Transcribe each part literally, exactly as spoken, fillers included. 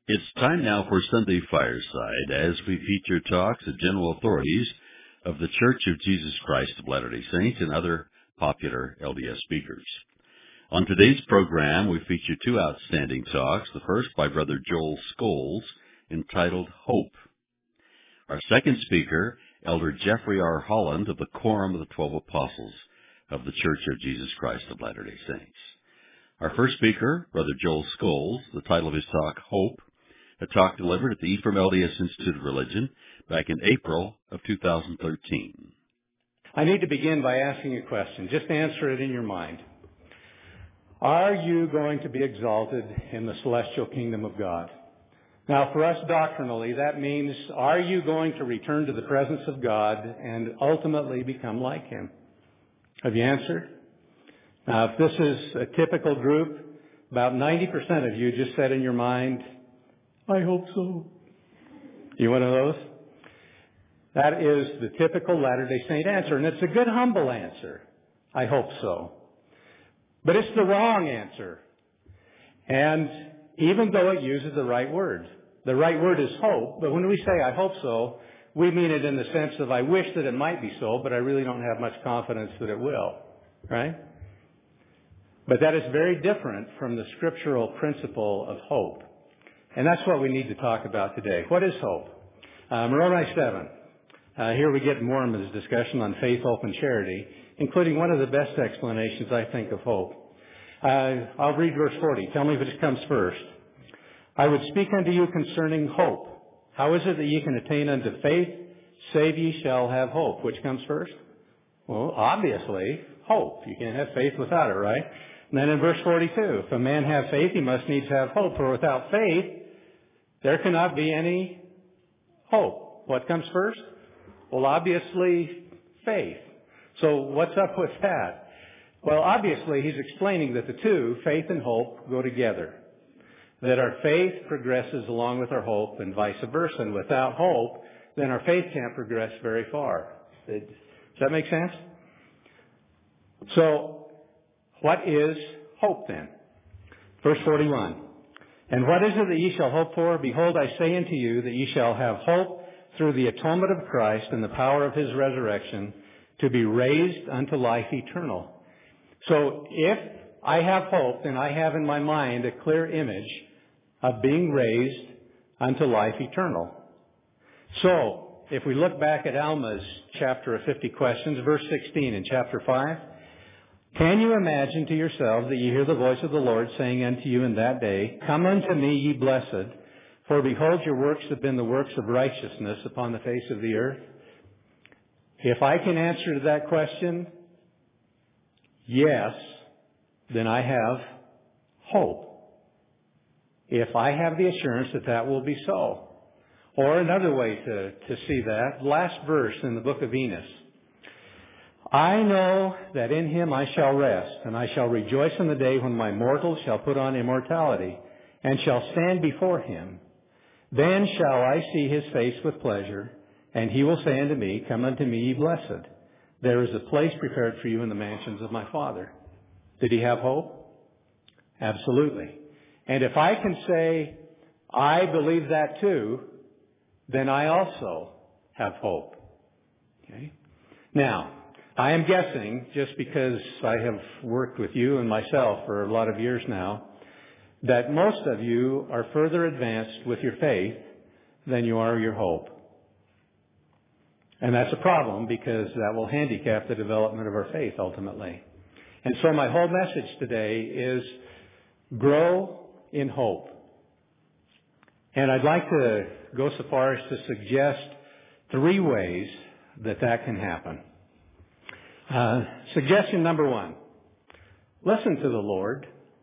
It's time now for Sunday Fireside, as we feature talks of general authorities of the Church of Jesus Christ of Latter-day Saints and other popular L D S speakers. On today's program, we feature two outstanding talks, the first by Brother Joel Scholes, entitled Hope. Our second speaker, Elder Jeffrey R. Holland of the Quorum of the Twelve Apostles of the Church of Jesus Christ of Latter-day Saints. Our first speaker, Brother Joel Scholes, the title of his talk, Hope, a talk delivered at the Ephraim L D S Institute of Religion back in April of two thousand thirteen. I need to begin by asking a question. Just answer it in your mind. Are you going to be exalted in the celestial kingdom of God? Now, for us doctrinally, that means, are you going to return to the presence of God and ultimately become like Him? Have you answered? Now, if this is a typical group, about ninety percent of you just said in your mind, I hope so. You one of those? That is the typical Latter-day Saint answer, and it's a good humble answer. I hope so. But it's the wrong answer. And even though it uses the right word, the right word is hope, but when we say I hope so, we mean it in the sense of I wish that it might be so, but I really don't have much confidence that it will. Right? But that is very different from the scriptural principle of hope. And that's what we need to talk about today. What is hope? Uh, Moroni seven. Uh, here we get Mormon's discussion on faith, hope, and charity, including one of the best explanations, I think, of hope. Uh, I'll read verse forty. Tell me if it comes first. I would speak unto you concerning hope. How is it that ye can attain unto faith, save ye shall have hope? Which comes first? Well, obviously, hope. You can't have faith without it, right? And then in verse forty-two, if a man have faith, he must needs have hope. For without faith, there cannot be any hope. What comes first? Well, obviously, faith. So what's up with that? Well, obviously, he's explaining that the two, faith and hope, go together. That our faith progresses along with our hope and vice versa. And without hope, then our faith can't progress very far. Does that make sense? So, what is hope then? Verse forty-one. And what is it that ye shall hope for? Behold, I say unto you that ye shall have hope through the atonement of Christ and the power of His resurrection to be raised unto life eternal. So if I have hope, then I have in my mind a clear image of being raised unto life eternal. So, if we look back at Alma's chapter of fifty questions, verse sixteen in chapter five, can you imagine to yourselves that ye hear the voice of the Lord saying unto you in that day, Come unto me, ye blessed, for behold, your works have been the works of righteousness upon the face of the earth? If I can answer to that question, yes, then I have hope. If I have the assurance that that will be so. Or another way to, to see that, last verse in the book of Enos. I know that in Him I shall rest, and I shall rejoice in the day when my mortals shall put on immortality, and shall stand before Him. Then shall I see His face with pleasure, and He will say unto me, Come unto me, ye blessed. There is a place prepared for you in the mansions of my Father. Did he have hope? Absolutely. And if I can say, I believe that too, then I also have hope. Okay? Now, I am guessing, just because I have worked with you and myself for a lot of years now, that most of you are further advanced with your faith than you are your hope. And that's a problem, because that will handicap the development of our faith ultimately. And so my whole message today is grow in hope. And I'd like to go so far as to suggest three ways that that can happen. Uh, suggestion number one, listen to the Lord.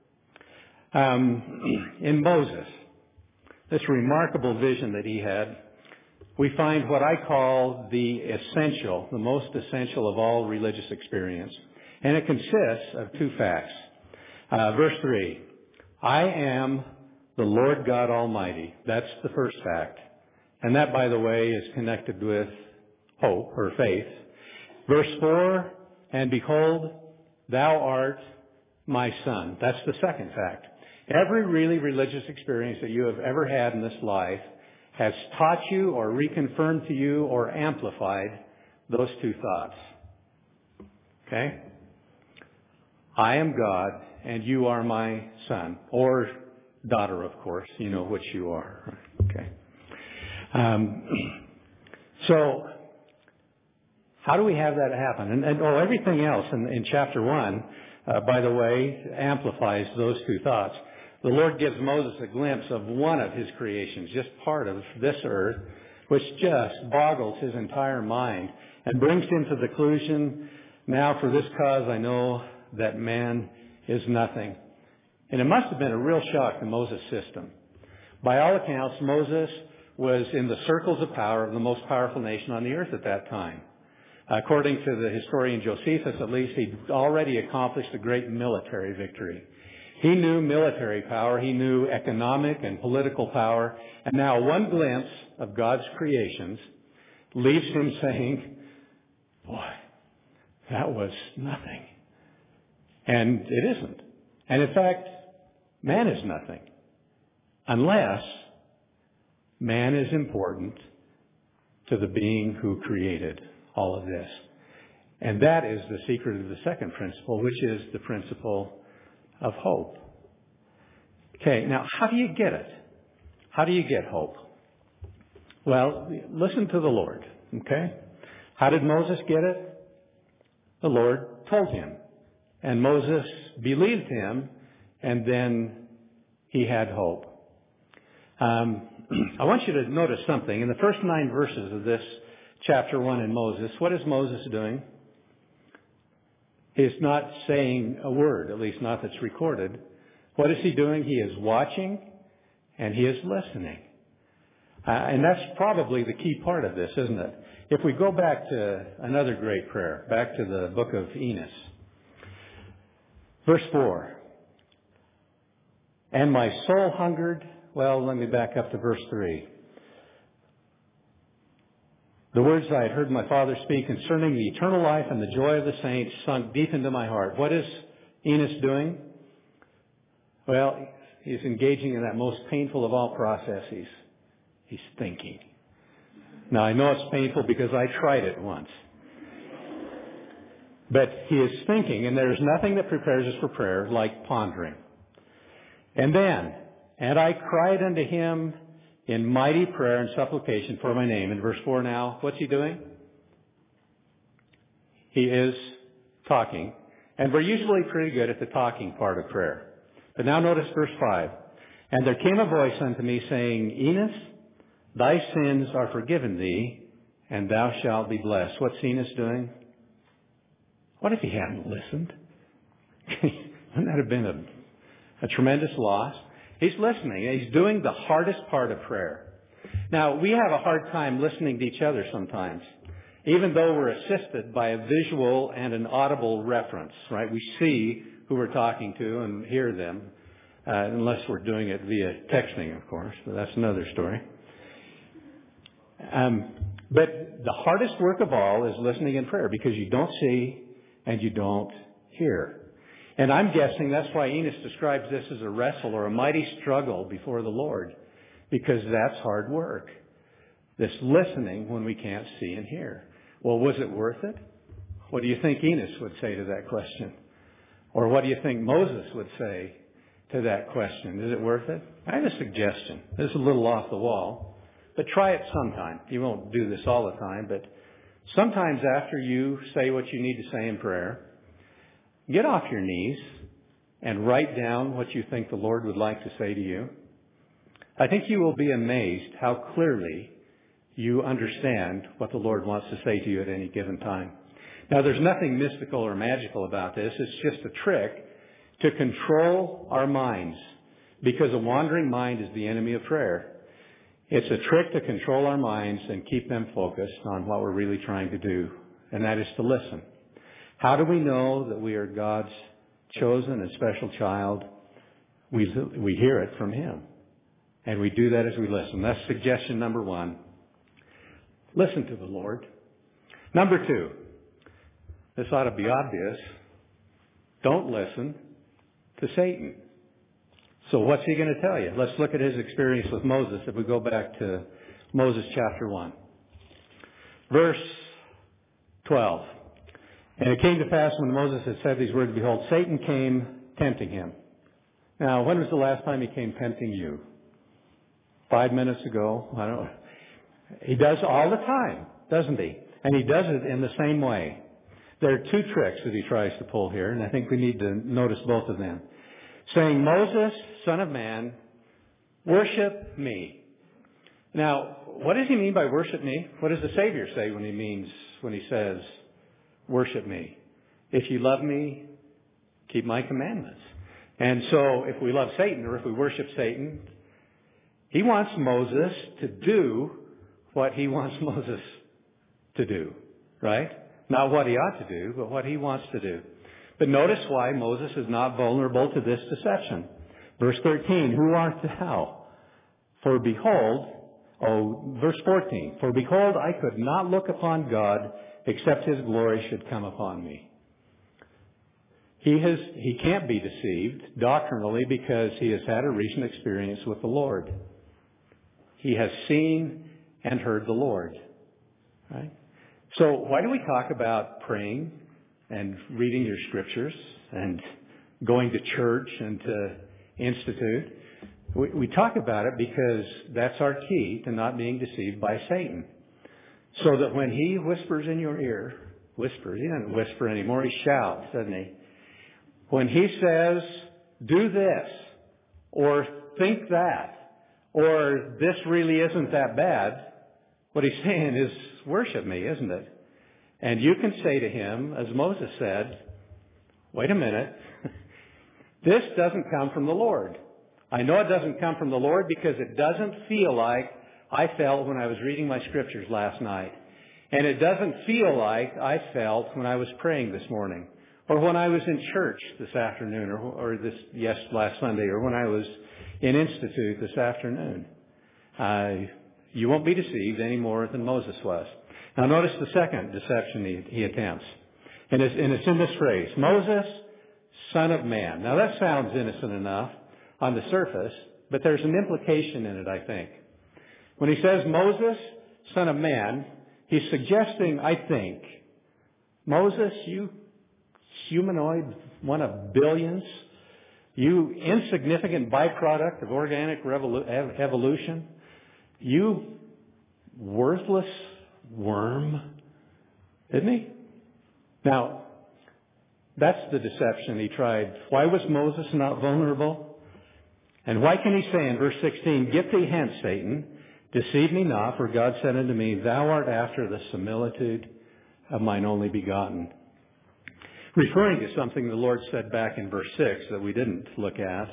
Um, in Moses, this remarkable vision that he had, we find what I call the essential, the most essential of all religious experience. And it consists of two facts. Uh, verse three, I am the Lord God Almighty. That's the first fact. And that, by the way, is connected with hope or faith. Verse four, and behold, thou art my son. That's the second fact. Every really religious experience that you have ever had in this life has taught you or reconfirmed to you or amplified those two thoughts. Okay? I am God and you are my son. Or daughter, of course. You know which you are. Okay. Um, so, how do we have that happen? And, and oh, everything else in, in chapter one, uh, by the way, amplifies those two thoughts. The Lord gives Moses a glimpse of one of his creations, just part of this earth, which just boggles his entire mind and brings him to the conclusion, now for this cause I know that man is nothing. And it must have been a real shock to Moses' system. By all accounts, Moses was in the circles of power of the most powerful nation on the earth at that time. According to the historian Josephus, at least, he'd already accomplished a great military victory. He knew military power, he knew economic and political power, and now one glimpse of God's creations leaves him saying, boy, that was nothing. And it isn't. And in fact, man is nothing. Unless man is important to the being who created all of this. And that is the secret of the second principle, which is the principle of hope. Okay, now how do you get it? How do you get hope? Well, listen to the Lord, okay? How did Moses get it? The Lord told him. And Moses believed him, and then he had hope. Um, I want you to notice something. In the first nine verses of this chapter one in Moses, what is Moses doing? He's not saying a word, at least not that's recorded. What is he doing? He is watching and he is listening. Uh, and that's probably the key part of this, isn't it? If we go back to another great prayer, back to the book of Enos. Verse four. And my soul hungered. Well, let me back up to verse three. The words I had heard my Father speak concerning the eternal life and the joy of the saints sunk deep into my heart. What is Enos doing? Well, he's engaging in that most painful of all processes. He's thinking. Now, I know it's painful because I tried it once. But he is thinking, and there's nothing that prepares us for prayer like pondering. And then, and I cried unto him in mighty prayer and supplication for my name. In verse four now, what's he doing? He is talking. And we're usually pretty good at the talking part of prayer. But now notice verse five. And there came a voice unto me saying, Enos, thy sins are forgiven thee, and thou shalt be blessed. What's Enos doing? What if he hadn't listened? Wouldn't that have been a, a tremendous loss? He's listening. He's doing the hardest part of prayer. Now, we have a hard time listening to each other sometimes, even though we're assisted by a visual and an audible reference, right? We see who we're talking to and hear them, uh, unless we're doing it via texting, of course, but that's another story. Um, but the hardest work of all is listening in prayer, because you don't see and you don't hear. And I'm guessing that's why Enos describes this as a wrestle or a mighty struggle before the Lord, because that's hard work. This listening when we can't see and hear. Well, was it worth it? What do you think Enos would say to that question? Or what do you think Moses would say to that question? Is it worth it? I have a suggestion. This is a little off the wall, but try it sometime. You won't do this all the time, but sometimes after you say what you need to say in prayer, get off your knees and write down what you think the Lord would like to say to you. I think you will be amazed how clearly you understand what the Lord wants to say to you at any given time. Now, there's nothing mystical or magical about this. It's just a trick to control our minds, because a wandering mind is the enemy of prayer. It's a trick to control our minds and keep them focused on what we're really trying to do, and that is to listen. How do we know that we are God's chosen and special child? We, we hear it from Him. And we do that as we listen. That's suggestion number one. Listen to the Lord. Number two, this ought to be obvious. Don't listen to Satan. So what's he going to tell you? Let's look at his experience with Moses if we go back to Moses chapter one. Verse twelve. And it came to pass when Moses had said these words, behold, Satan came tempting him. Now, when was the last time he came tempting you? Five minutes ago? I don't know. He does all the time, doesn't he? And he does it in the same way. There are two tricks that he tries to pull here, and I think we need to notice both of them. Saying, Moses, son of man, worship me. Now, what does he mean by worship me? What does the Savior say when he means, when he says, worship me? If you love me, keep my commandments. And so if we love Satan, or if we worship Satan, he wants Moses to do what he wants Moses to do, right? Not what he ought to do, but what he wants to do. But notice why Moses is not vulnerable to this deception. Verse thirteen, who art thou? For behold, oh, verse fourteen, for behold, I could not look upon God except his glory should come upon me. He has, he can't be deceived doctrinally because he has had a recent experience with the Lord. He has seen and heard the Lord, right? So why do we talk about praying and reading your scriptures and going to church and to institute? We, we talk about it because that's our key to not being deceived by Satan. So that when he whispers in your ear, whispers, he doesn't whisper anymore, he shouts, doesn't he? When he says, do this, or think that, or this really isn't that bad, what he's saying is, worship me, isn't it? And you can say to him, as Moses said, wait a minute, this doesn't come from the Lord. I know it doesn't come from the Lord because it doesn't feel like I felt when I was reading my scriptures last night. And it doesn't feel like I felt when I was praying this morning, or when I was in church this afternoon, or, or this, yes, last Sunday, or when I was in institute this afternoon. Uh, you won't be deceived any more than Moses was. Now notice the second deception he, he attempts. And it's, and it's in this phrase, Moses, son of man. Now that sounds innocent enough on the surface, but there's an implication in it, I think. When he says Moses, son of man, he's suggesting, I think, Moses, you humanoid, one of billions, you insignificant byproduct of organic revolu- evolution, you worthless worm, isn't he? Now, that's the deception he tried. Why was Moses not vulnerable? And why can he say in verse sixteen, get thee hence, Satan, deceive me not, for God said unto me, thou art after the similitude of mine only begotten. Referring to something the Lord said back in verse six that we didn't look at.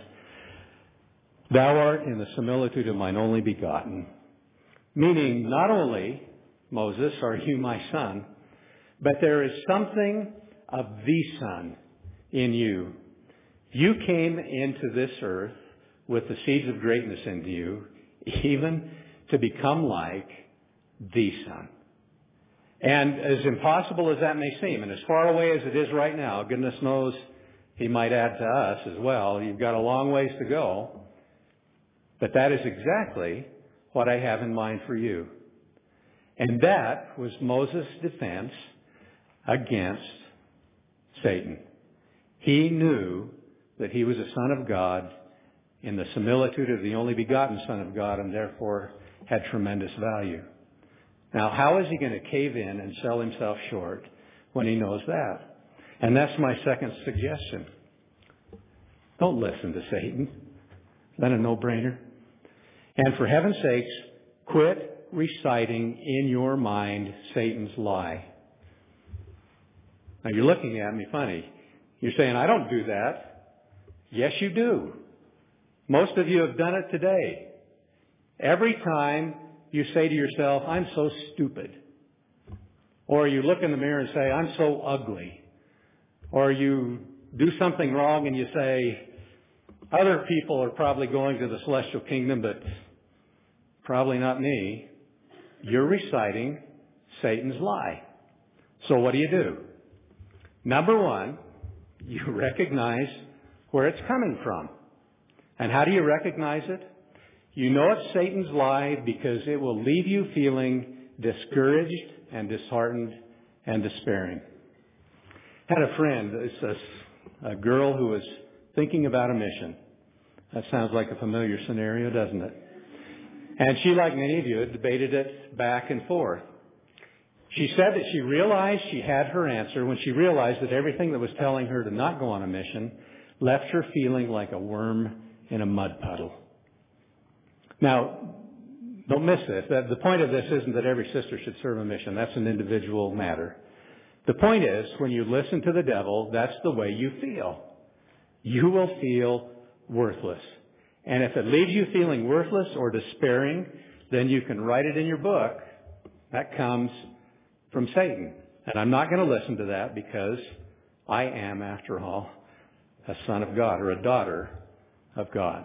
Thou art in the similitude of mine only begotten. Meaning, not only, Moses, are you my son, but there is something of the Son in you. You came into this earth with the seeds of greatness into you, even to become like the Son. And as impossible as that may seem, and as far away as it is right now, goodness knows he might add to us as well. You've got a long ways to go. But that is exactly what I have in mind for you. And that was Moses' defense against Satan. He knew that he was a son of God in the similitude of the only begotten Son of God, and therefore had tremendous value. Now, how is he going to cave in and sell himself short when he knows that? And that's my second suggestion. Don't listen to Satan. Is that a no-brainer? And for heaven's sakes, quit reciting in your mind Satan's lie. Now, you're looking at me funny. You're saying, I don't do that. Yes, you do. Most of you have done it today. Every time you say to yourself, I'm so stupid. Or you look in the mirror and say, I'm so ugly. Or you do something wrong and you say, other people are probably going to the celestial kingdom, but probably not me. You're reciting Satan's lie. So what do you do? Number one, you recognize where it's coming from. And how do you recognize it? You know it's Satan's lie because it will leave you feeling discouraged and disheartened and despairing. I had a friend, it's a, a girl who was thinking about a mission. That sounds like a familiar scenario, doesn't it? And she, like many of you, had debated it back and forth. She said that she realized she had her answer when she realized that everything that was telling her to not go on a mission left her feeling like a worm in a mud puddle. Now, don't miss this. The point of this isn't that every sister should serve a mission. That's an individual matter. The point is, when you listen to the devil, that's the way you feel. You will feel worthless. And if it leaves you feeling worthless or despairing, then you can write it in your book. That comes from Satan. And I'm not going to listen to that because I am, after all, a son of God or a daughter of God.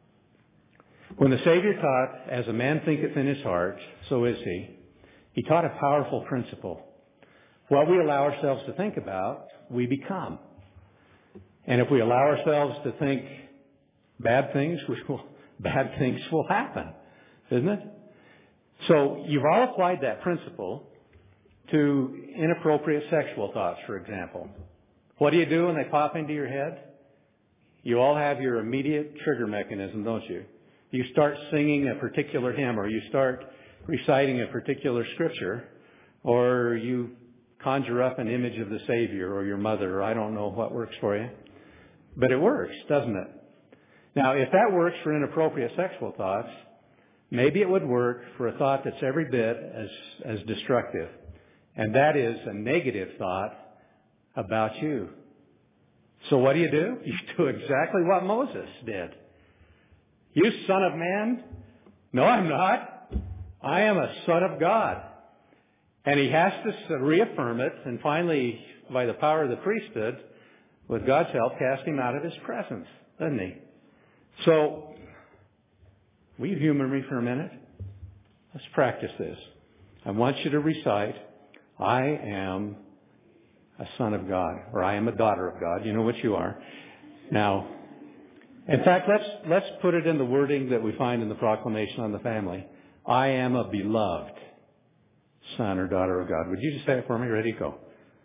When the Savior taught, as a man thinketh in his heart, so is he, he taught a powerful principle. What we allow ourselves to think about, we become. And if we allow ourselves to think bad things, we will, bad things will happen, isn't it? So you've all applied that principle to inappropriate sexual thoughts, for example. What do you do when they pop into your head? You all have your immediate trigger mechanism, don't you? You start singing a particular hymn, or you start reciting a particular scripture, or you conjure up an image of the Savior or your mother, or I don't know what works for you. But it works, doesn't it? Now, if that works for inappropriate sexual thoughts, maybe it would work for a thought that's every bit as, as destructive. And that is a negative thought about you. So what do you do? You do exactly what Moses did. You son of man? No, I'm not. I am a son of God. And he has to reaffirm it, and finally, by the power of the priesthood, with God's help, cast him out of his presence, doesn't he? So, will you humor me for a minute? Let's practice this. I want you to recite, I am a son of God, or I am a daughter of God. You know what you are. Now, in fact, let's, let's put it in the wording that we find in the Proclamation on the Family. I am a beloved son or daughter of God. Would you just say it for me? Ready? Go.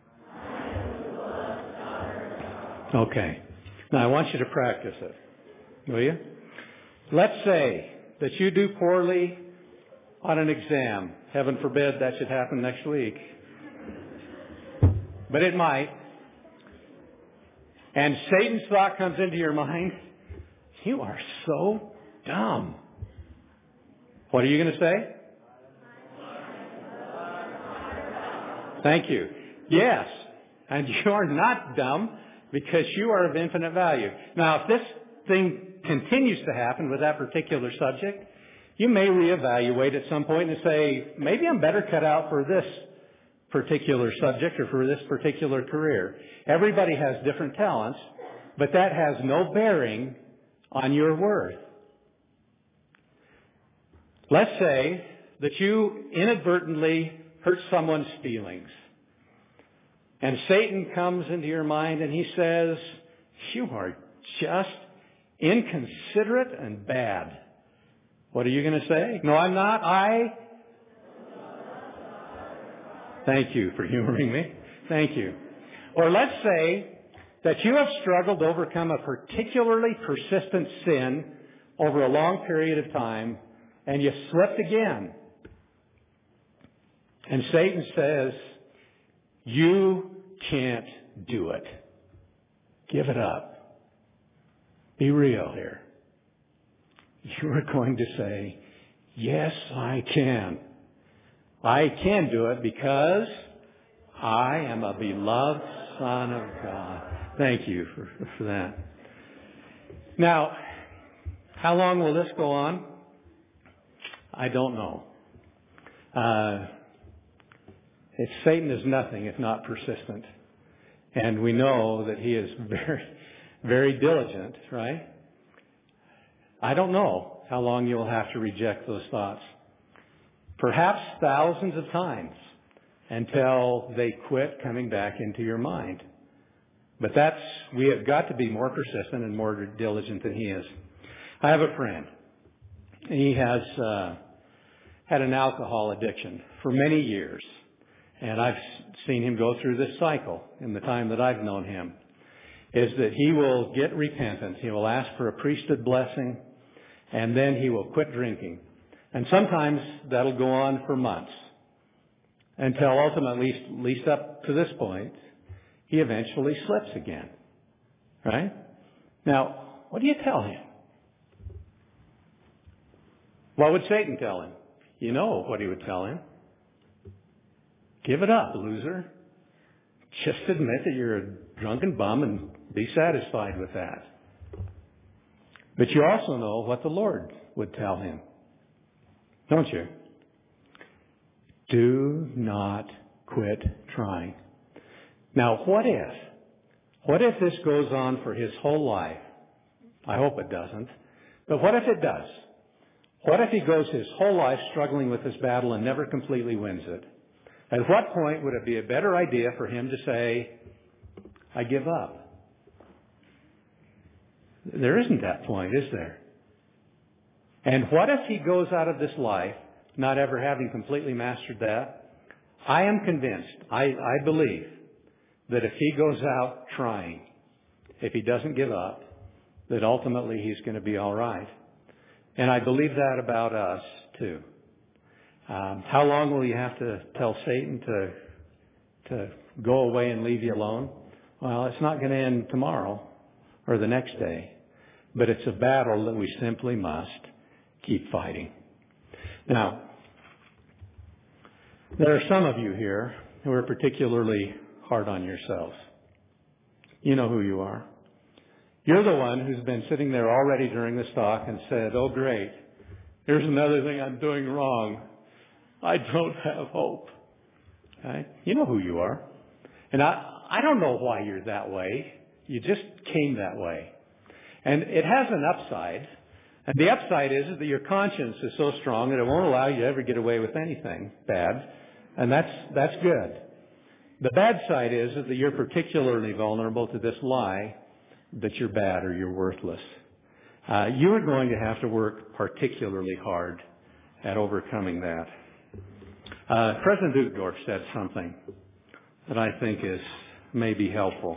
Okay. Now I want you to practice it. Will you? Let's say that you do poorly on an exam. Heaven forbid that should happen next week. But it might. And Satan's thought comes into your mind. You are so dumb. What are you going to say? Thank you. Yes. And you are not dumb because you are of infinite value. Now, if this thing continues to happen with that particular subject, you may reevaluate at some point and say, maybe I'm better cut out for this particular subject or for this particular career. Everybody has different talents, but that has no bearing on your worth. Let's say that you inadvertently hurt someone's feelings. And Satan comes into your mind and he says, you are just inconsiderate and bad. What are you going to say? No, I'm not. I... Thank you for humoring me. Thank you. Or let's say that you have struggled to overcome a particularly persistent sin over a long period of time and you slipped again. And Satan says, you can't do it. Give it up. Be real here. You are going to say, yes, I can. I can do it because I am a beloved son of God. Thank you for, for that. Now, how long will this go on? I don't know. Uh, It's, Satan is nothing if not persistent. And we know that he is very, very diligent, right? I don't know how long you'll have to reject those thoughts. Perhaps thousands of times until they quit coming back into your mind. But that's, we have got to be more persistent and more diligent than he is. I have a friend. He has uh, had an alcohol addiction for many years. And I've seen him go through this cycle in the time that I've known him, is that he will get repentance. He will ask for a priesthood blessing, and then he will quit drinking. And sometimes that'll go on for months until ultimately, at least up to this point, he eventually slips again. Right? Now, what do you tell him? What would Satan tell him? You know what he would tell him. Give it up, loser. Just admit that you're a drunken bum and be satisfied with that. But you also know what the Lord would tell him, don't you? Do not quit trying. Now, what if? What if this goes on for his whole life? I hope it doesn't. But what if it does? What if he goes his whole life struggling with this battle and never completely wins it? At what point would it be a better idea for him to say, I give up? There isn't that point, is there? And what if he goes out of this life not ever having completely mastered that? I am convinced, I, I believe, that if he goes out trying, if he doesn't give up, that ultimately he's going to be all right. And I believe that about us, too. Um, how long will you have to tell Satan to to go away and leave you alone? Well, it's not going to end tomorrow or the next day, but it's a battle that we simply must keep fighting. Now, there are some of you here who are particularly hard on yourselves. You know who you are. You're the one who's been sitting there already during this talk and said, oh, great, here's another thing I'm doing wrong. I don't have hope. Okay? You know who you are. And I, I don't know why you're that way. You just came that way. And it has an upside. And the upside is that your conscience is so strong that it won't allow you to ever get away with anything bad. And that's, that's good. The bad side is that you're particularly vulnerable to this lie that you're bad or you're worthless. Uh, you are going to have to work particularly hard at overcoming that. Uh, President Uchtdorf said something that I think is maybe helpful.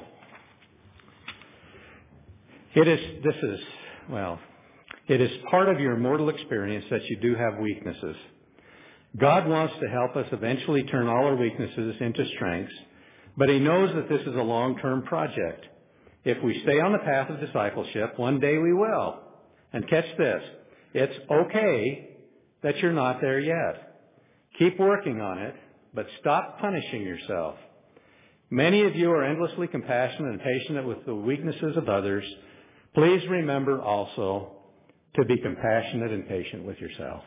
It is, this is, well, it is part of your mortal experience that you do have weaknesses. God wants to help us eventually turn all our weaknesses into strengths, but He knows that this is a long-term project. If we stay on the path of discipleship, one day we will. And catch this, it's okay that you're not there yet. Keep working on it, but stop punishing yourself. Many of you are endlessly compassionate and patient with the weaknesses of others. Please remember also to be compassionate and patient with yourself.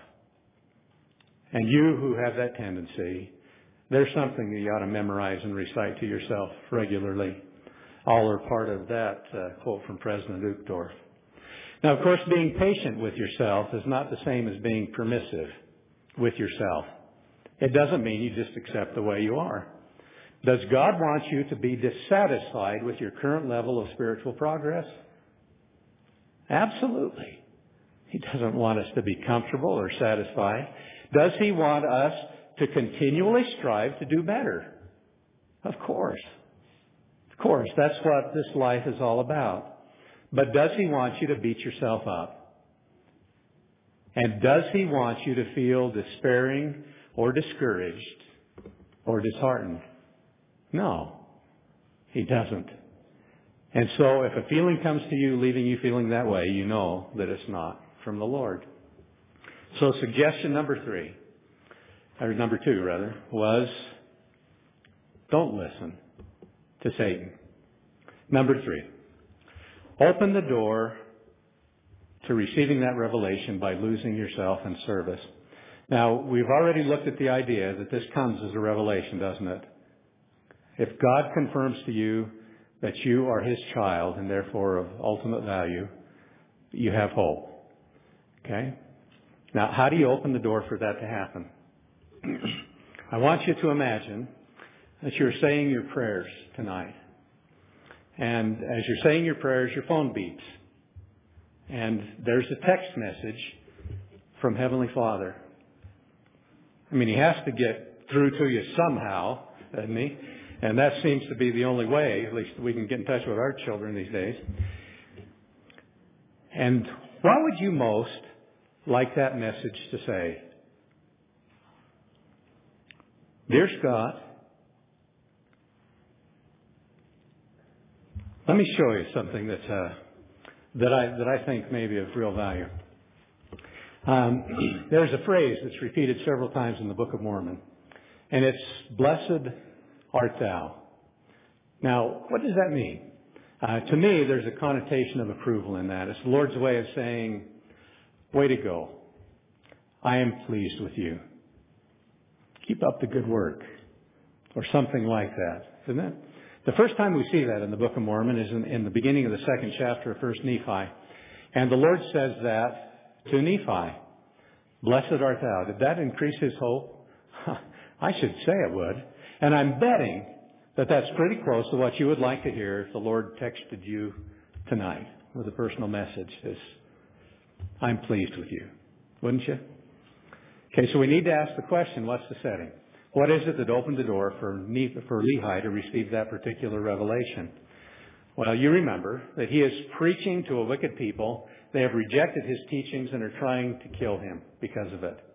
And you who have that tendency, there's something that you ought to memorize and recite to yourself regularly. All are part of that uh, quote from President Uchtdorf. Now, of course, being patient with yourself is not the same as being permissive with yourself. It doesn't mean you just accept the way you are. Does God want you to be dissatisfied with your current level of spiritual progress? Absolutely. He doesn't want us to be comfortable or satisfied. Does He want us to continually strive to do better? Of course. Of course, that's what this life is all about. But does He want you to beat yourself up? And does He want you to feel despairing or discouraged or disheartened? No, He doesn't. And so if a feeling comes to you leaving you feeling that way, you know that it's not from the Lord. So suggestion number three, or number two rather, was don't listen to Satan. Number three, open the door to receiving that revelation by losing yourself in service. Now, we've already looked at the idea that this comes as a revelation, doesn't it? If God confirms to you that you are His child and therefore of ultimate value, you have hope. Okay? Now, how do you open the door for that to happen? I want you to imagine that you're saying your prayers tonight. And as you're saying your prayers, your phone beeps. And there's a text message from Heavenly Father. I mean, He has to get through to you somehow, doesn't He? And that seems to be the only way, at least we can get in touch with our children these days. And what would you most like that message to say? Dear Scott, let me show you something that's, uh, that I that I think may be of real value. Um, there's a phrase that's repeated several times in the Book of Mormon, and it's "Blessed art thou." Now, what does that mean? Uh, to me, there's a connotation of approval in that. It's the Lord's way of saying, "Way to go! I am pleased with you. Keep up the good work," or something like that, isn't it? The first time we see that in the Book of Mormon is in, in the beginning of the second chapter of First Nephi. And the Lord says that to Nephi, "Blessed art thou." Did that increase his hope? I should say it would. And I'm betting that that's pretty close to what you would like to hear if the Lord texted you tonight with a personal message. This, "I'm pleased with you." Wouldn't you? Okay, so we need to ask the question, what's the setting? What is it that opened the door for for Lehi to receive that particular revelation? Well, you remember that he is preaching to a wicked people. They have rejected his teachings and are trying to kill him because of it.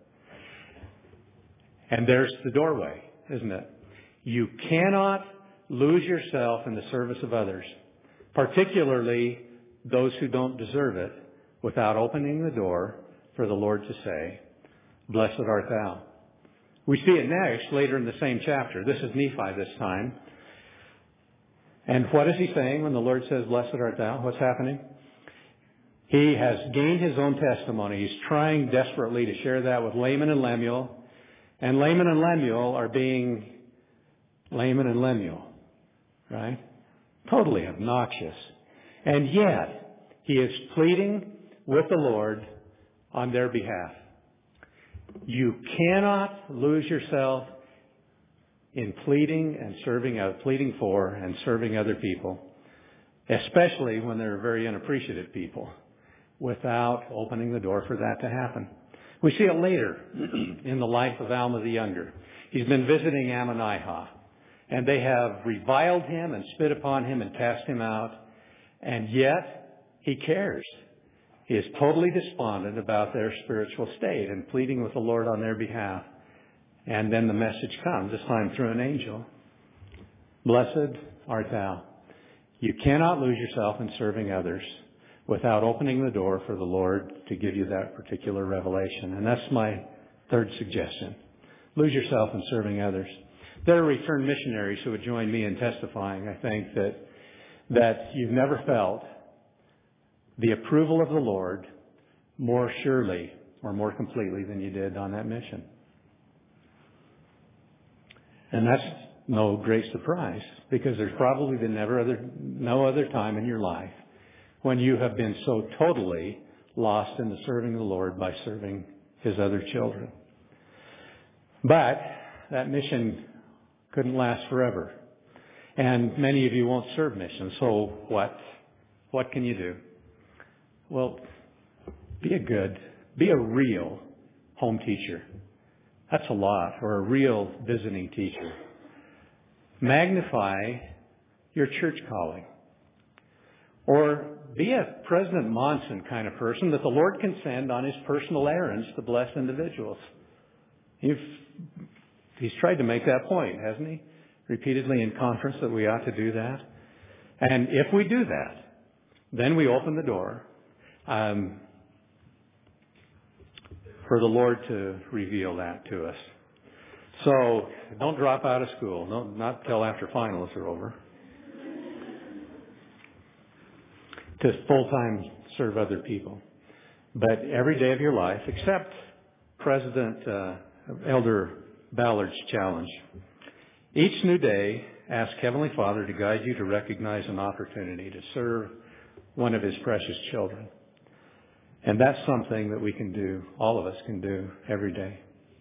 And there's the doorway, isn't it? You cannot lose yourself in the service of others, particularly those who don't deserve it, without opening the door for the Lord to say, "Blessed art thou." We see it next, later in the same chapter. This is Nephi this time. And what is he saying when the Lord says, "Blessed art thou"? What's happening? He has gained his own testimony. He's trying desperately to share that with Laman and Lemuel. And Laman and Lemuel are being Laman and Lemuel, right? Totally obnoxious. And yet, he is pleading with the Lord on their behalf. You cannot lose yourself in pleading and serving out, pleading for and serving other people, especially when they're very unappreciative people, without opening the door for that to happen. We see it later in the life of Alma the Younger. He's been visiting Ammonihah, and they have reviled him and spit upon him and cast him out, and yet he cares. He is totally despondent about their spiritual state and pleading with the Lord on their behalf. And then the message comes, this time through an angel. "Blessed art thou." You cannot lose yourself in serving others without opening the door for the Lord to give you that particular revelation. And that's my third suggestion. Lose yourself in serving others. There are returned missionaries who would join me in testifying, I think, that, that you've never felt the approval of the Lord more surely or more completely than you did on that mission. And that's no great surprise, because there's probably been never other, no other time in your life when you have been so totally lost in the serving of the Lord by serving His other children. But that mission couldn't last forever. And many of you won't serve missions. So what? What can you do? Well, be a good, be a real home teacher. That's a lot. Or a real visiting teacher. Magnify your church calling. Or be a President Monson kind of person that the Lord can send on His personal errands to bless individuals. You've, he's tried to make that point, hasn't He? Repeatedly in conference that we ought to do that. And if we do that, then we open the door um, for the Lord to reveal that to us. So don't drop out of school. Don't, not till after finals are over. To full-time serve other people. But every day of your life, except President uh, Elder Ballard's challenge. Each new day, ask Heavenly Father to guide you to recognize an opportunity to serve one of His precious children. And that's something that we can do, all of us can do every day.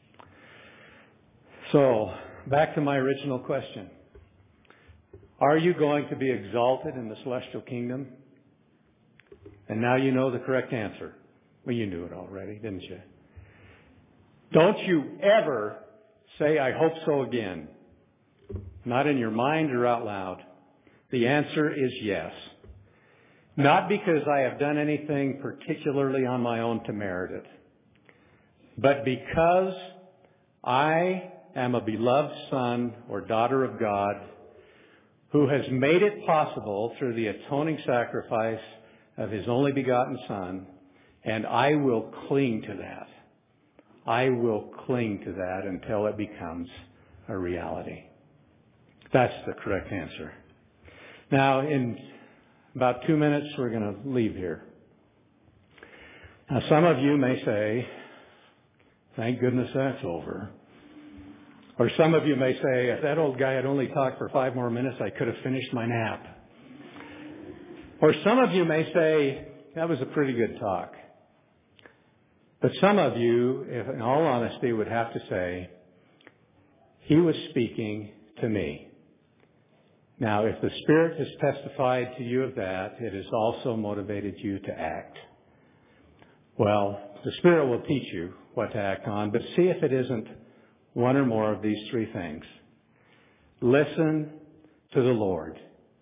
So, back to my original question. Are you going to be exalted in the celestial kingdom? And now you know the correct answer. Well, you knew it already, didn't you? Don't you ever say, I hope so again. Not in your mind or out loud. The answer is yes. Not because I have done anything particularly on my own to merit it, but because I am a beloved son or daughter of God who has made it possible through the atoning sacrifice of His only begotten Son, and I will cling to that. I will cling to that until it becomes a reality. That's the correct answer. Now, in about two minutes, we're going to leave here. Now, some of you may say, thank goodness that's over. Or some of you may say, if that old guy had only talked for five more minutes, I could have finished my nap. Or some of you may say, that was a pretty good talk. But some of you, if in all honesty, would have to say, he was speaking to me. Now, if the Spirit has testified to you of that, it has also motivated you to act. Well, the Spirit will teach you what to act on, but see if it isn't one or more of these three things. Listen to the Lord.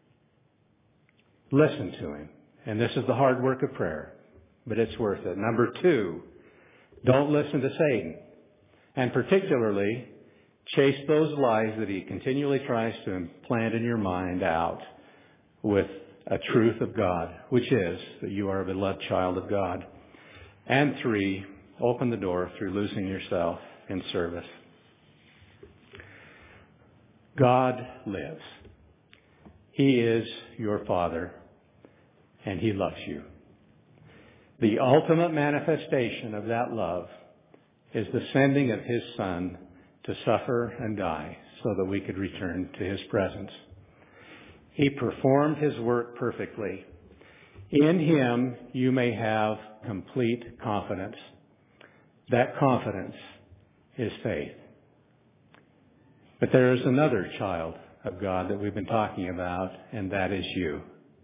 Listen to Him. And this is the hard work of prayer, but it's worth it. Number two, don't listen to Satan. And particularly, chase those lies that he continually tries to implant in your mind out with a truth of God, which is that you are a beloved child of God. And three, open the door through losing yourself in service. God lives. He is your Father, and He loves you. The ultimate manifestation of that love is the sending of His Son to suffer and die so that we could return to His presence. He performed His work perfectly. In Him you may have complete confidence. That confidence is faith. But there is another child of God that we've been talking about, and that is you.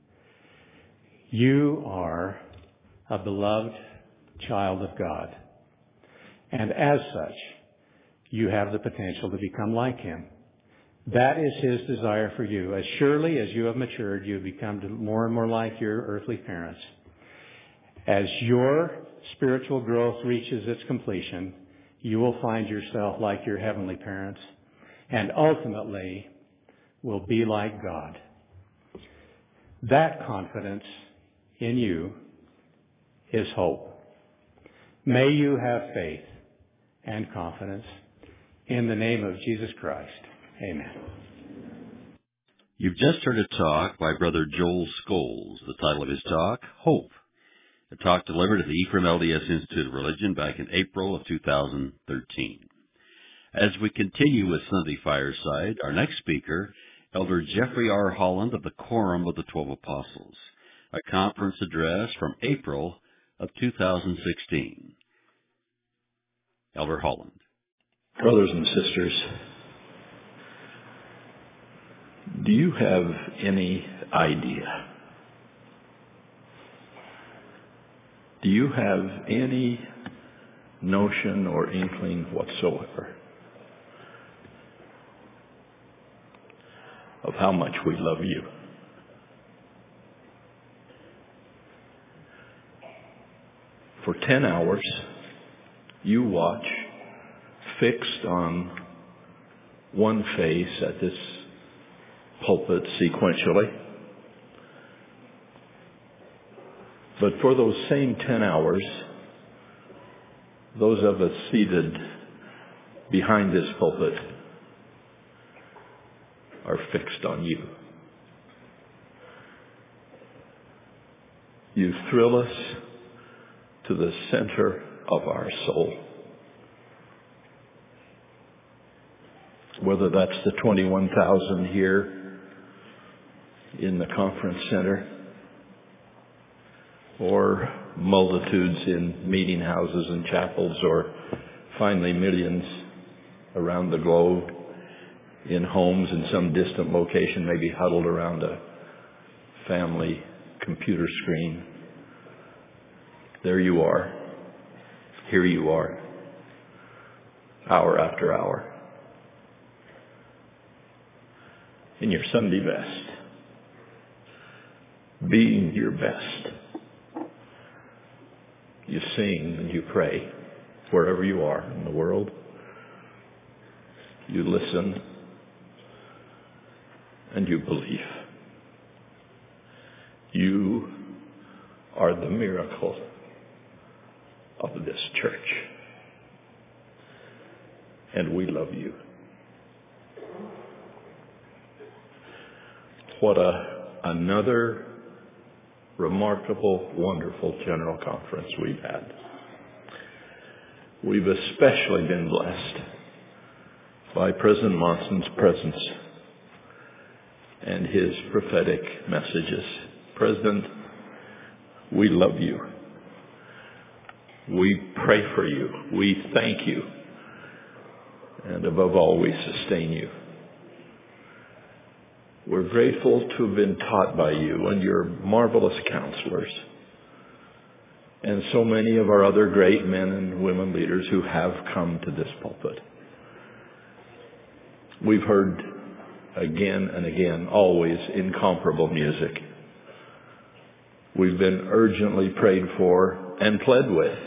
You are a beloved child of God. And as such, you have the potential to become like Him. That is His desire for you. As surely as you have matured, you have become more and more like your earthly parents. As your spiritual growth reaches its completion, you will find yourself like your heavenly parents, and ultimately will be like God. That confidence in you is hope. May you have faith and confidence in the name of Jesus Christ. Amen. You've just heard a talk by Brother Joel Scholes. The title of his talk, Hope. A talk delivered at the Ephraim L D S Institute of Religion back in April of two thousand thirteen. As we continue with Sunday Fireside, our next speaker, Elder Jeffrey R. Holland of the Quorum of the Twelve Apostles, a conference address from April of two thousand sixteen. Elder Holland. Brothers and sisters, do you have any idea? Do you have any notion or inkling whatsoever of how much we love you? For ten hours, you watch, fixed on one face at this pulpit sequentially. But for those same ten hours, those of us seated behind this pulpit are fixed on you. You thrill us to the center of our soul. Whether that's the twenty-one thousand here in the conference center, or multitudes in meeting houses and chapels, or finally millions around the globe in homes in some distant location, maybe huddled around a family computer screen. there you are. Here you are. Hour after hour. In your Sunday best. Being your best. You sing and you pray wherever you are in the world. You listen and you believe. You are the miracle of this church. And we love you. What a another remarkable, wonderful General Conference we've had. We've especially been blessed by President Monson's presence and his prophetic messages. President, we love you. We pray for you. We thank you. And above all, we sustain you. We're grateful to have been taught by you and your marvelous counselors and so many of our other great men and women leaders who have come to this pulpit. We've heard again and again, always incomparable music. We've been urgently prayed for and pled with.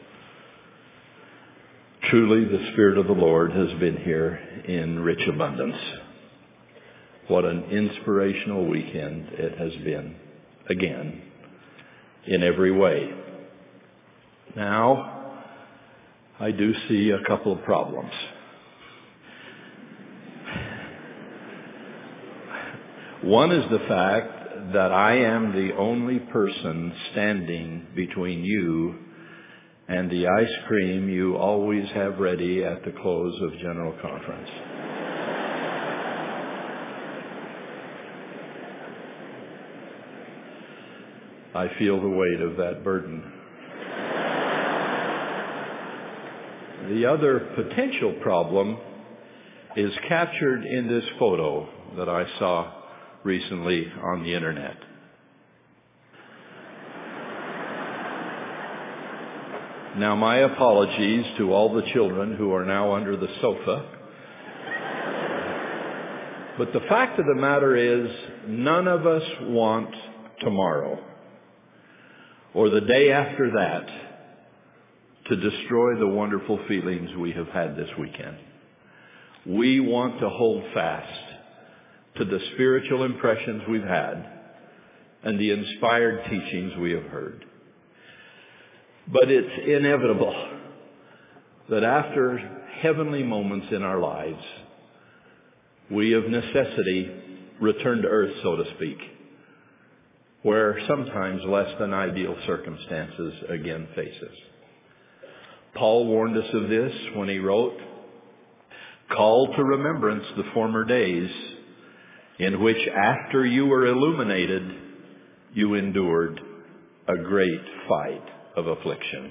Truly, the Spirit of the Lord has been here in rich abundance. What an inspirational weekend it has been, again, in every way. Now, I do see a couple of problems. One is the fact that I am the only person standing between you and the ice cream you always have ready at the close of General Conference. I feel the weight of that burden. The other potential problem is captured in this photo that I saw recently on the internet. Now, my apologies to all the children who are now under the sofa. But the fact of the matter is, none of us want tomorrow or the day after that to destroy the wonderful feelings we have had this weekend. We want to hold fast to the spiritual impressions we've had and the inspired teachings we have heard. But it's inevitable that after heavenly moments in our lives, we of necessity return to earth, so to speak, where sometimes less than ideal circumstances again face us. Paul warned us of this when he wrote, "Call to remembrance the former days in which after you were illuminated, you endured a great fight of affliction."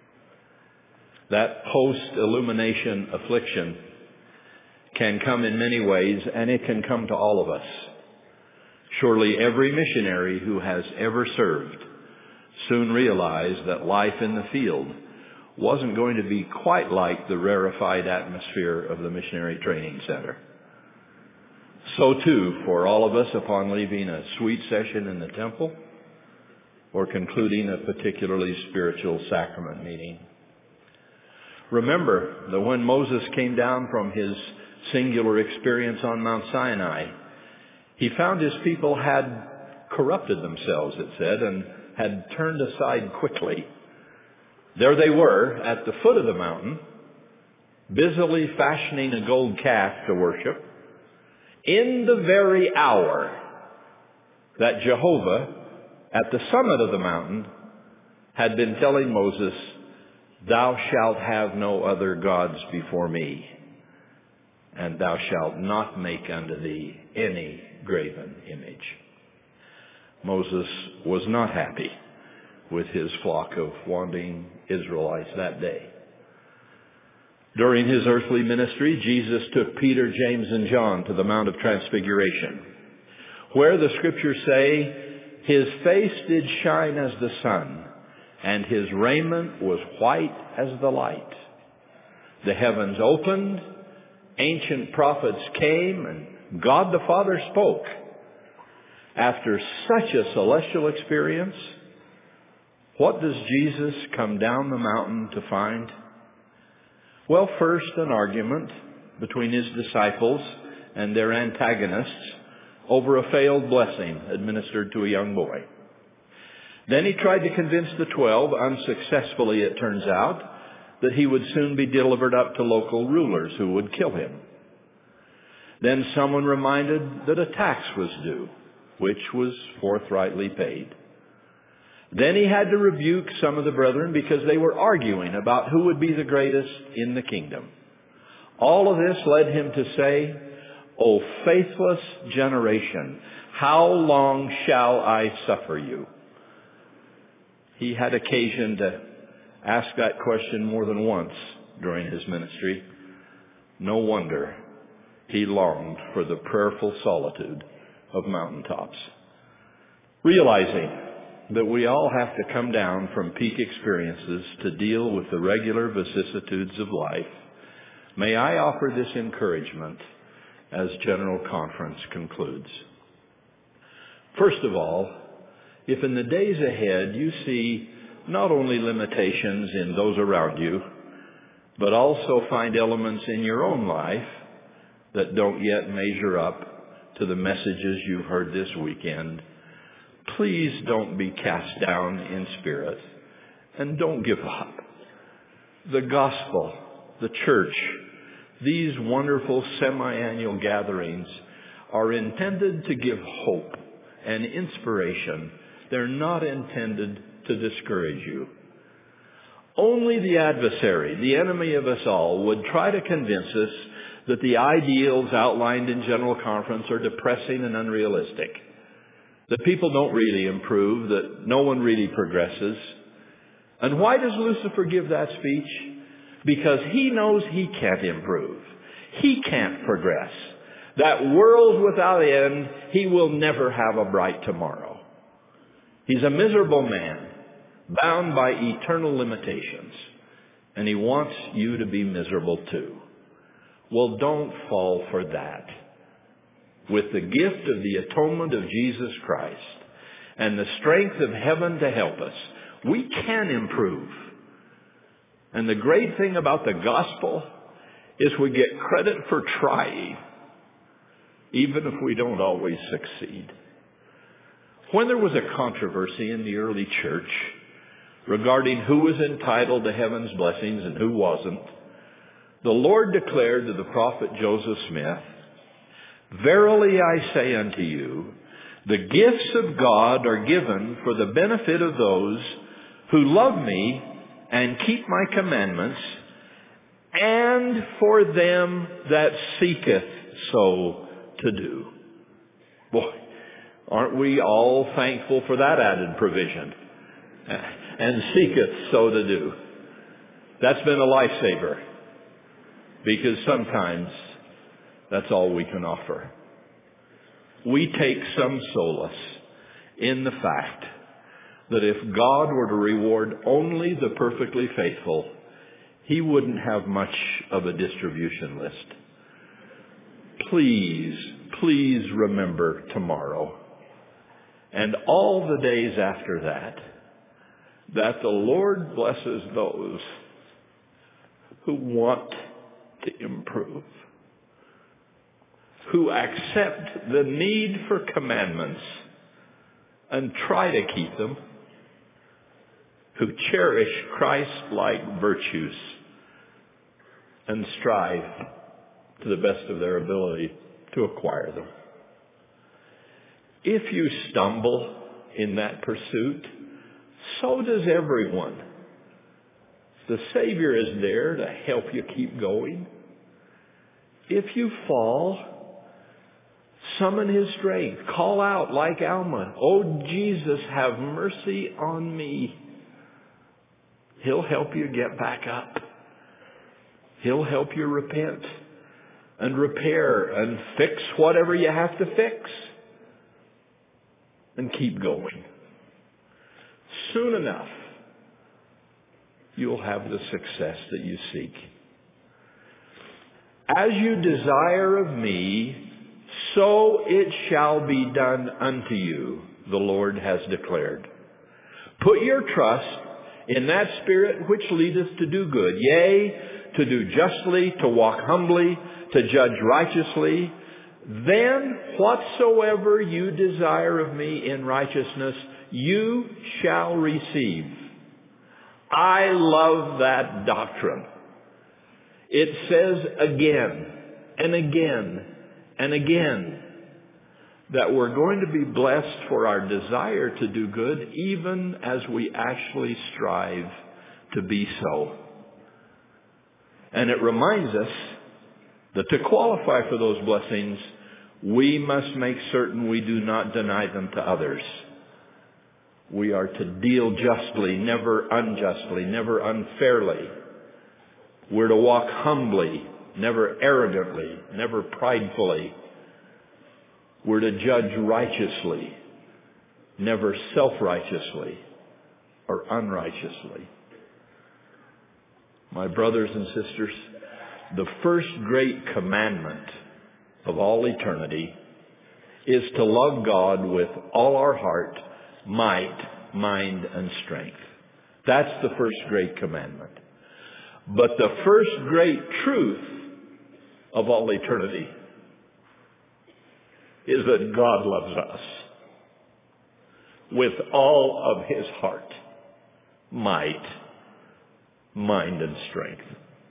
That post-illumination affliction can come in many ways, and it can come to all of us. Surely every missionary who has ever served soon realized that life in the field wasn't going to be quite like the rarefied atmosphere of the missionary training center. So too, for all of us upon leaving a sweet session in the temple or concluding a particularly spiritual sacrament meeting. Remember that when Moses came down from his singular experience on Mount Sinai, he found his people had corrupted themselves, it said, and had turned aside quickly. There they were at the foot of the mountain, busily fashioning a gold calf to worship, in the very hour that Jehovah, at the summit of the mountain, had been telling Moses, "Thou shalt have no other gods before me, and thou shalt not make unto thee any graven image." Moses was not happy with his flock of wandering Israelites that day. During his earthly ministry, Jesus took Peter, James, and John to the Mount of Transfiguration, where the Scriptures say, "His face did shine as the sun, and his raiment was white as the light. The heavens opened, ancient prophets came, and God the Father spoke. After such a celestial experience, what does Jesus come down the mountain to find? Well, first, an argument between his disciples and their antagonists over a failed blessing administered to a young boy. Then he tried to convince the twelve, unsuccessfully it turns out, that he would soon be delivered up to local rulers who would kill him. Then someone reminded that a tax was due, which was forthrightly paid. Then he had to rebuke some of the brethren because they were arguing about who would be the greatest in the kingdom. All of this led him to say, "O faithless generation, how long shall I suffer you?" He had occasion to ask that question more than once during his ministry. No wonder he longed for the prayerful solitude of mountaintops. Realizing that we all have to come down from peak experiences to deal with the regular vicissitudes of life, may I offer this encouragement as General Conference concludes. First of all, if in the days ahead you see not only limitations in those around you, but also find elements in your own life that don't yet measure up to the messages you've heard this weekend, please don't be cast down in spirit and don't give up. The gospel, the church, these wonderful semi-annual gatherings are intended to give hope and inspiration. They're not intended to discourage you. Only the adversary, the enemy of us all, would try to convince us that the ideals outlined in General Conference are depressing and unrealistic, that people don't really improve, that no one really progresses. And why does Lucifer give that speech? Because he knows he can't improve. He can't progress. That world without end, he will never have a bright tomorrow. He's a miserable man, bound by eternal limitations, and he wants you to be miserable too. Well, don't fall for that. With the gift of the atonement of Jesus Christ and the strength of heaven to help us, we can improve. And the great thing about the gospel is we get credit for trying, even if we don't always succeed. When there was a controversy in the early church regarding who was entitled to heaven's blessings and who wasn't, the Lord declared to the prophet Joseph Smith, "Verily I say unto you, the gifts of God are given for the benefit of those who love me and keep my commandments, and for them that seeketh so to do." Boy, aren't we all thankful for that added provision? And seeketh so to do. That's been a lifesaver, because sometimes that's all we can offer. We take some solace in the fact that if God were to reward only the perfectly faithful, he wouldn't have much of a distribution list. Please, please remember tomorrow and all the days after that, that the Lord blesses those who want to improve, who accept the need for commandments and try to keep them, who cherish Christ-like virtues and strive to the best of their ability to acquire them. If you stumble in that pursuit, so does everyone. The Savior is there to help you keep going. If you fall, summon his strength. Call out like Alma, "Oh, Jesus, have mercy on me." He'll help you get back up. He'll help you repent and repair and fix whatever you have to fix. And keep going. Soon enough, you'll have the success that you seek. As you desire of me, so it shall be done unto you, the Lord has declared. Put your trust in that Spirit which leadeth to do good, yea, to do justly, to walk humbly, to judge righteously. Then whatsoever you desire of me in righteousness, you shall receive. I love that doctrine. It says again and again and again that we're going to be blessed for our desire to do good, even as we actually strive to be so. And it reminds us that to qualify for those blessings, we must make certain we do not deny them to others. We are to deal justly, never unjustly, never unfairly. We're to walk humbly, never arrogantly, never pridefully. We're to judge righteously, never self-righteously or unrighteously. My brothers and sisters, the first great commandment of all eternity is to love God with all our heart, might, mind, and strength. That's the first great commandment. But the first great truth of all eternity is that God loves us with all of His heart, might, mind, and strength.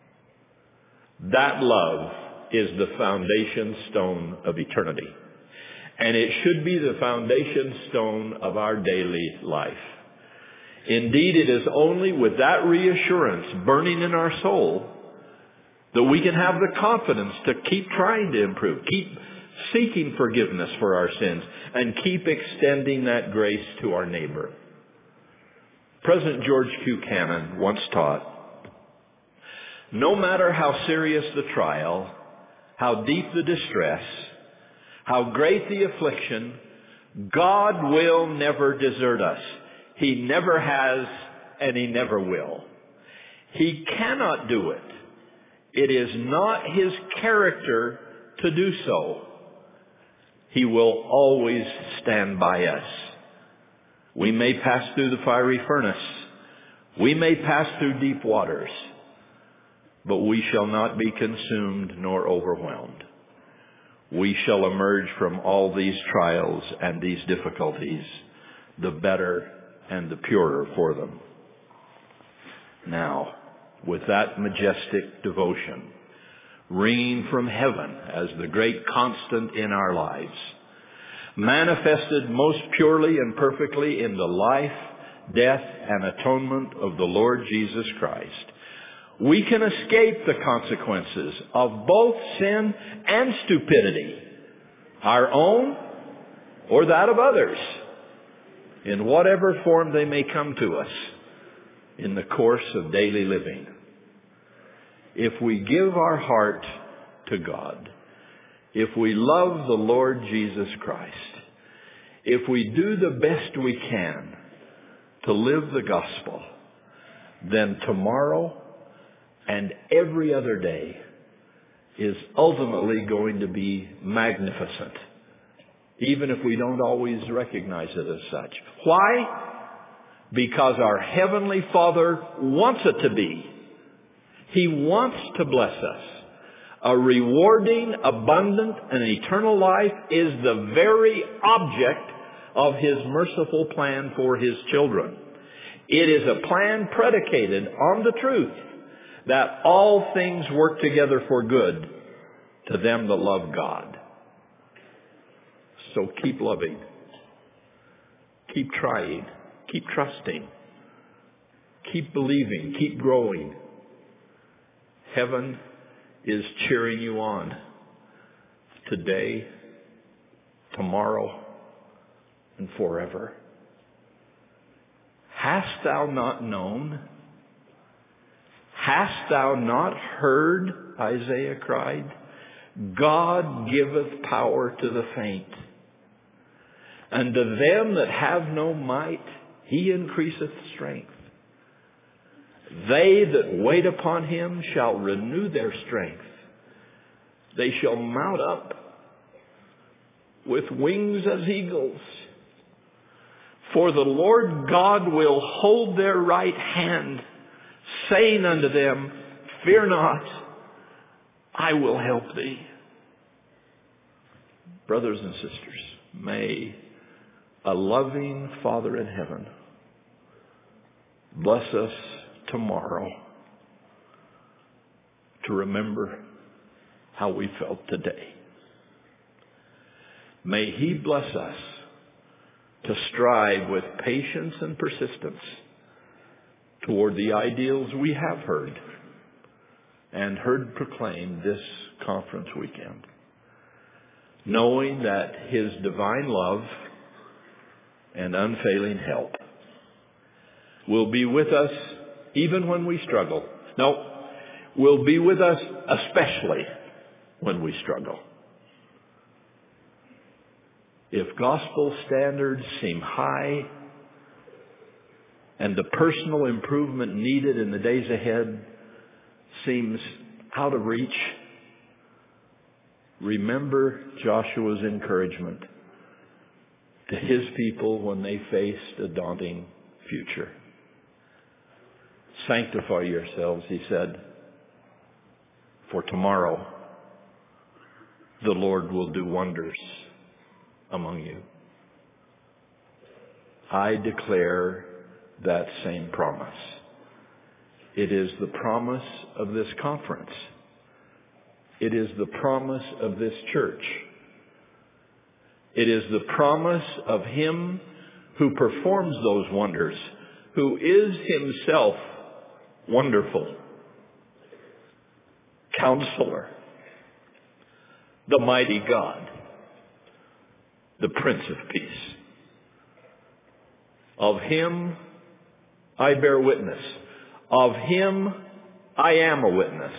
That love is the foundation stone of eternity. And it should be the foundation stone of our daily life. Indeed, it is only with that reassurance burning in our soul that we can have the confidence to keep trying to improve, keep seeking forgiveness for our sins, and keep extending that grace to our neighbor. President George Q. Cannon once taught, no matter how serious the trial, how deep the distress, how great the affliction, God will never desert us. He never has, and He never will. He cannot do it. It is not His character to do so. He will always stand by us. We may pass through the fiery furnace. We may pass through deep waters. But we shall not be consumed nor overwhelmed. We shall emerge from all these trials and these difficulties the better and the purer for them. Now, with that majestic devotion ringing from heaven as the great constant in our lives, manifested most purely and perfectly in the life, death, and atonement of the Lord Jesus Christ, we can escape the consequences of both sin and stupidity, our own or that of others, in whatever form they may come to us in the course of daily living. If we give our heart to God, if we love the Lord Jesus Christ, if we do the best we can to live the gospel, then tomorrow and every other day is ultimately going to be magnificent, even if we don't always recognize it as such. Why? Because our Heavenly Father wants it to be. He wants to bless us. A rewarding, abundant, and eternal life is the very object of His merciful plan for His children. It is a plan predicated on the truth that all things work together for good to them that love God. So keep loving. Keep trying. Keep trusting. Keep believing. Keep growing. Heaven is cheering you on today, tomorrow, and forever. Hast thou not known? Hast thou not heard? Isaiah cried. God giveth power to the faint. And to them that have no might, He increaseth strength. They that wait upon him shall renew their strength. They shall mount up with wings as eagles. For the Lord God will hold their right hand, saying unto them, fear not, I will help thee. Brothers and sisters, may a loving Father in heaven bless us tomorrow to remember how we felt today. May he bless us to strive with patience and persistence toward the ideals we have heard and heard proclaimed this conference weekend, knowing that his divine love and unfailing help will be with us even when we struggle. No, will be with us especially when we struggle. If gospel standards seem high and the personal improvement needed in the days ahead seems out of reach, remember Joshua's encouragement to his people when they faced a daunting future. Sanctify yourselves, he said, for tomorrow the Lord will do wonders among you. I declare that same promise. It is the promise of this conference. It is the promise of this church. It is the promise of him who performs those wonders, who is himself wonderful, Counselor, the mighty God, the Prince of Peace. Of him I bear witness. Of him I am a witness.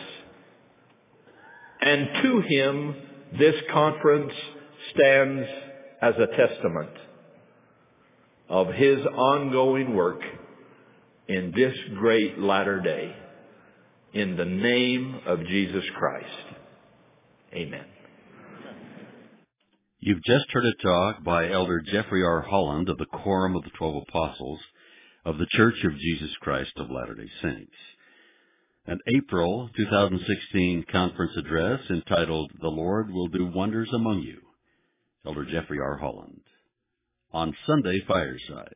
And to him this conference stands as a testament of his ongoing work in this great latter day. In the name of Jesus Christ. Amen. You've just heard a talk by Elder Jeffrey R. Holland of the Quorum of the Twelve Apostles of the Church of Jesus Christ of Latter-day Saints. An April two thousand sixteen conference address entitled, The Lord Will Do Wonders Among You. Elder Jeffrey R. Holland. On Sunday Fireside.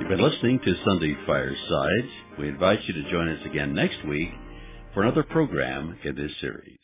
You've been listening to Sunday Fireside. We invite you to join us again next week for another program in this series.